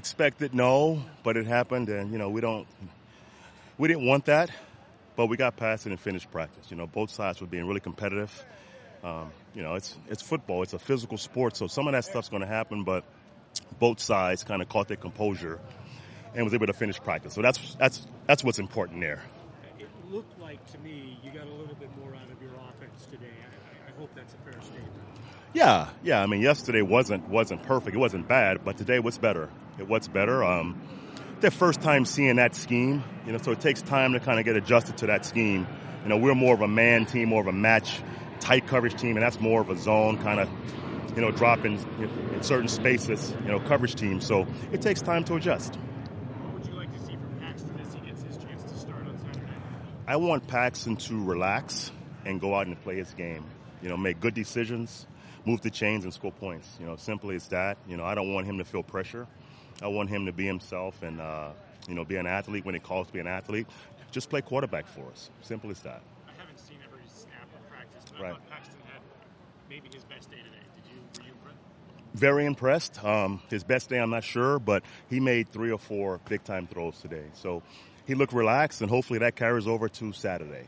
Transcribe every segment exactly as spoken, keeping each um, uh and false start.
Expected, no, but it happened, and, you know, we don't, we didn't want that, but we got past it and finished practice. You know, both sides were being really competitive. Um, you know, it's it's football. It's a physical sport, so some of that stuff's going to happen, but both sides kind of caught their composure and was able to finish practice. So that's that's that's what's important there. It looked like to me you got a little bit more out of your offense today. I, I hope that's a fair statement. Yeah, yeah. I mean, yesterday wasn't wasn't perfect. It wasn't bad, but today was better. It was better. Um, their first time seeing that scheme, you know, so it takes time to kind of get adjusted to that scheme. You know, we're more of a man team, more of a match, tight coverage team, and that's more of a zone kind of, you know, drop in, in certain spaces, you know, coverage team. So it takes time to adjust. What would you like to see from Paxton as he gets his chance to start on Saturday? I want Paxton to relax and go out and play his game. You know, make good decisions, move the chains, and score points. You know, simply as that. You know, I don't want him to feel pressure. I want him to be himself and, uh, you know, be an athlete when it calls to be an athlete. Just play quarterback for us. Simple as that. I haven't seen every snap of practice, but right. I thought Paxton had maybe his best day today. Did you, were you impressed? Very impressed. Um, his best day, I'm not sure, but he made three or four big-time throws today. So he looked relaxed, and hopefully that carries over to Saturday.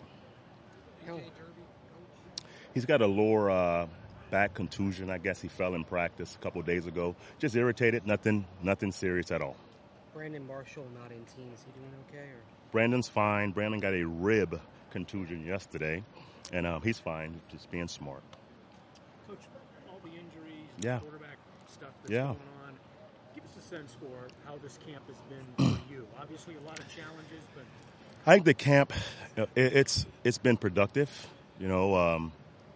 He's got a lower uh, back contusion. I guess he fell in practice a couple of days ago. Just irritated, nothing nothing serious at all. Brandon Marshall not in team. Is he doing okay? Or? Brandon's fine. Brandon got a rib contusion yesterday, and um, he's fine, just being smart. Coach, all the injuries, yeah. quarterback stuff that's yeah. going on, give us a sense for how this camp has been for you. Obviously a lot of challenges, but... I think the camp, it, it's it's been productive. You know, um,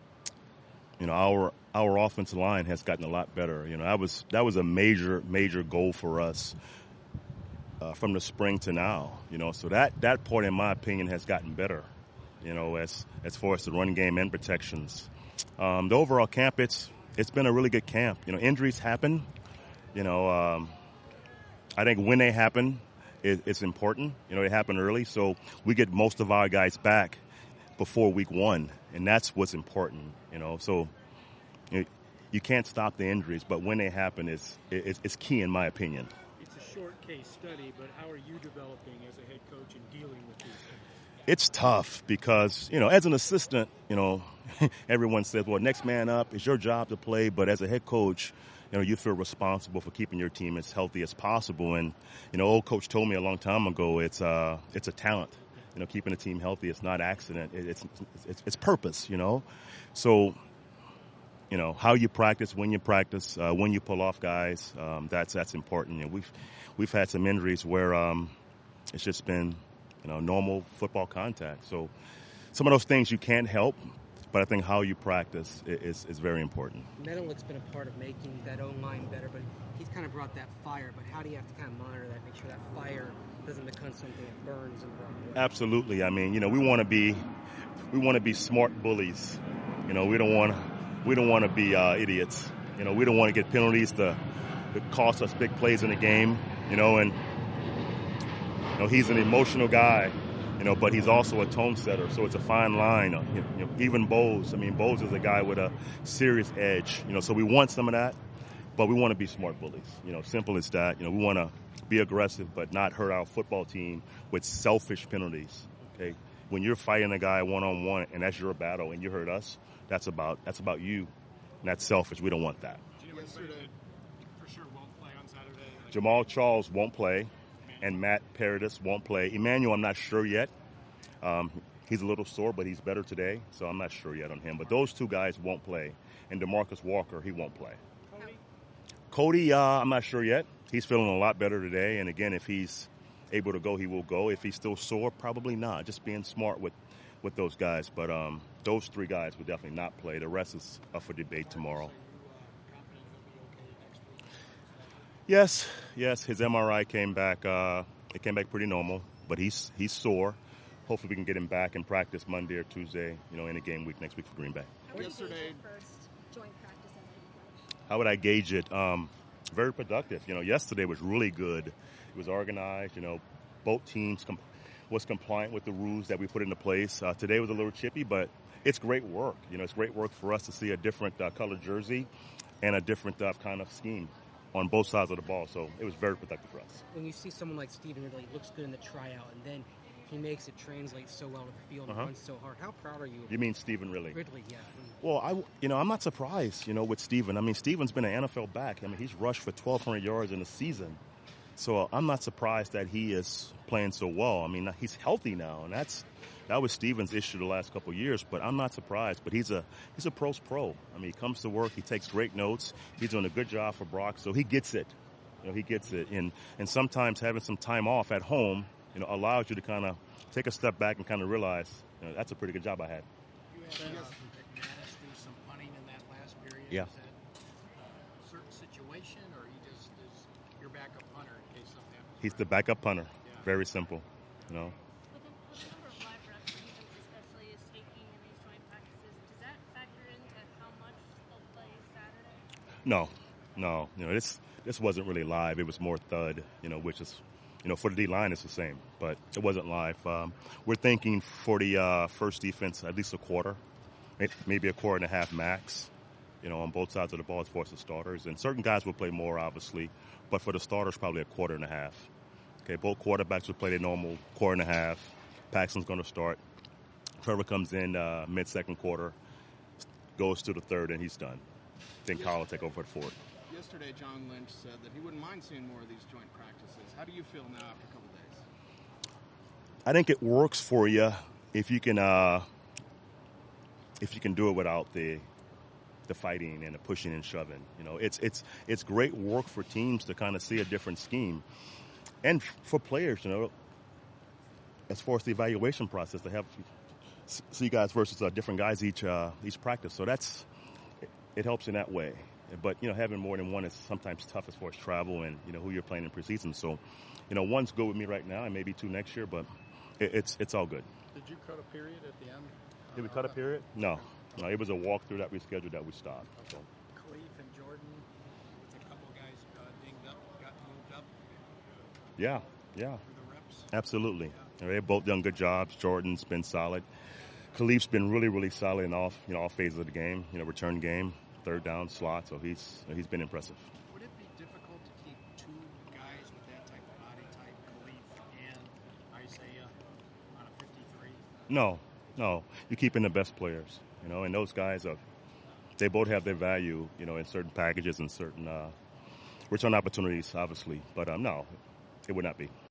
you know, our our offensive line has gotten a lot better. You know, that was that was a major major goal for us uh, from the spring to now. You know, so that that part, in my opinion, has gotten better. You know, as as far as the run game and protections, um, the overall camp, it's it's been a really good camp. You know, injuries happen. You know, um, I think when they happen, it, it's important. You know, they happen early, so we get most of our guys back before week one, and that's what's important. You know, so you, you can't stop the injuries, but when they happen, it's, it's it's key in my opinion. It's a short case study, but how are you developing as a head coach and dealing with these things? It's tough because, you know, as an assistant, you know, everyone says, well, next man up, it's your job to play, but as a head coach, you know, you feel responsible for keeping your team as healthy as possible. And, you know, old coach told me a long time ago, it's uh, it's a talent. You know, keeping a team healthy, it's not accident. It's, it's it's purpose, you know. So, you know, how you practice, when you practice, uh, when you pull off guys, um, that's that's important. And we've we've had some injuries where um, it's just been, you know, normal football contact. So some of those things you can't help, but I think how you practice is is very important. Menelik's been a part of making that O-line better, but he's kind of brought that fire. But how do you have to kind of monitor that, make sure that fire doesn't become something that burns and burns? Absolutely. I mean, you know, we want to be we want to be smart bullies. You know, we don't want we don't want to be uh, idiots. You know, we don't want to get penalties to, to cost us big plays in the game. You know, and you know he's an emotional guy. You know, but he's also a tone setter, so it's a fine line. You know, even Bowles, I mean, Bowles is a guy with a serious edge. You know, so we want some of that, but we want to be smart bullies. You know, simple as that. You know, we want to be aggressive, but not hurt our football team with selfish penalties. Okay, when you're fighting a guy one on one and that's your battle, and you hurt us, that's about that's about you, and that's selfish. We don't want that. Do you know anybody for sure won't play on Saturday? Jamal Charles won't play. And Matt Paradis won't play. Emmanuel, I'm not sure yet. Um, he's a little sore, but he's better today, so I'm not sure yet on him. But those two guys won't play. And DeMarcus Walker, he won't play. Cody? Cody, uh, I'm not sure yet. He's feeling a lot better today. And, again, if he's able to go, he will go. If he's still sore, probably not. Just being smart with, with those guys. But um, those three guys will definitely not play. The rest is up for debate tomorrow. Yes, yes, his M R I came back. Uh, it came back pretty normal, but he's he's sore. Hopefully, we can get him back in practice Monday or Tuesday. You know, in a game week next week for Green Bay. How yesterday, first joint practice as a coach? How would I gauge it? Um, very productive. You know, yesterday was really good. It was organized. You know, both teams com- was compliant with the rules that we put into place. Uh, today was a little chippy, but it's great work. You know, it's great work for us to see a different uh, color jersey and a different uh, kind of scheme on both sides of the ball. So it was very productive for us. When you see someone like Stephen Ridley, he looks good in the tryout, and then he makes it translate so well to the field and Uh-huh. runs so hard. How proud are you of You mean Stephen Ridley? Ridley? Yeah. Well, I, you know, I'm not surprised, you know, with Steven. I mean, Steven's been an N F L back. I mean, he's rushed for twelve hundred yards in a season. So uh, I'm not surprised that he is playing so well. I mean, he's healthy now, and that's that was Steven's issue the last couple of years. But I'm not surprised. But he's a he's a pro's pro. I mean, he comes to work, he takes great notes. He's doing a good job for Brock, so he gets it. You know, he gets it. And and sometimes having some time off at home, you know, allows you to kind of take a step back and kind of realize, you know, that's a pretty good job I had. You had uh, McManus do some punting in that last period. Yeah. Is that uh, a certain situation, or he just is your backup punter in case something happens? He's the backup punter. Yeah. Very simple, you know. With the, with the number of live reps the defense especially is taking in these joint practices, does that factor into how much they'll play Saturday? No, no. You know, this this wasn't really live. It was more thud, you know, which is, you know, for the D-line it's the same, but it wasn't live. Um, we're thinking for the uh, first defense, at least a quarter, may- maybe a quarter and a half max, you know, on both sides of the ball as far as the starters. And certain guys will play more, obviously, but for the starters, probably a quarter and a half. Okay, both quarterbacks will play their normal quarter and a half. Paxton's going to start. Trevor comes in uh, mid-second quarter, goes to the third, and he's done. Then Kyle will take over at fourth. Yesterday, John Lynch said that he wouldn't mind seeing more of these joint practices. How do you feel now after a couple days? I think it works for you if you can uh, if you can do it without the the fighting and the pushing and shoving. You know, it's it's it's great work for teams to kind of see a different scheme, and f- for players, you know, as far as the evaluation process, they have s- see guys versus uh, different guys each uh, each practice. So that's it, it helps in that way. But, you know, having more than one is sometimes tough as far as travel and, you know, who you're playing in preseason. So, you know, one's good with me right now and maybe two next year, but it, it's it's all good. Did you cut a period at the end? Did we cut a period? No. No, it was a walkthrough that we scheduled that we stopped. So. Khalif and Jordan, with a couple guys uh, dinged up, got moved up Yeah, yeah, for the reps. absolutely. Yeah. They've both done good jobs. Jordan's been solid. Khalif's been really, really solid in all, you know, all phases of the game, you know, return game, third down slot, so he's he's been impressive. Would it be difficult to keep two guys with that type of body type, Khalif and Isaiah, on a fifty-three? No, no. You're keeping the best players, you know, and those guys are, they both have their value, you know, in certain packages and certain uh, return opportunities, obviously. But um, no, it would not be.